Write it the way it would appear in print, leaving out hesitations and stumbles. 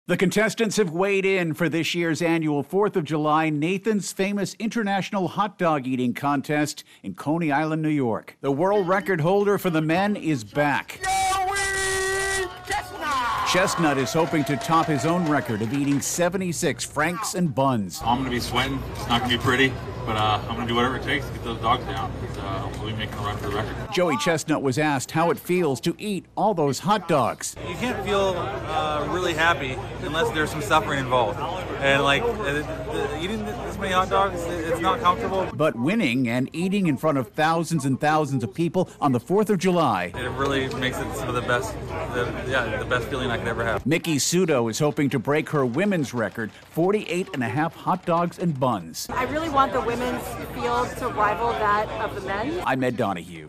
The contestants have weighed in for this year's annual 4th of July Nathan's Famous International Hot Dog Eating Contest in Coney Island, New York. The world record holder for the men is back. Chestnut is hoping to top his own record of eating 76 franks and buns. I'm going to be sweating. It's not going to be pretty, but I'm going to do whatever it takes to get those dogs down. We'll be making a run for the record. Joey Chestnut was asked how it feels to eat all those hot dogs. You can't feel really happy unless there's some suffering involved. And eating this many hot dogs, it's not comfortable. But winning and eating in front of thousands and thousands of people on the 4th of July. It really makes it some of the best, the best feeling I could ever have. Mickey Sudo is hoping to break her women's record, 48 and a half hot dogs and buns. I really want the women's field to rival that of the men. I'm Ed Donahue.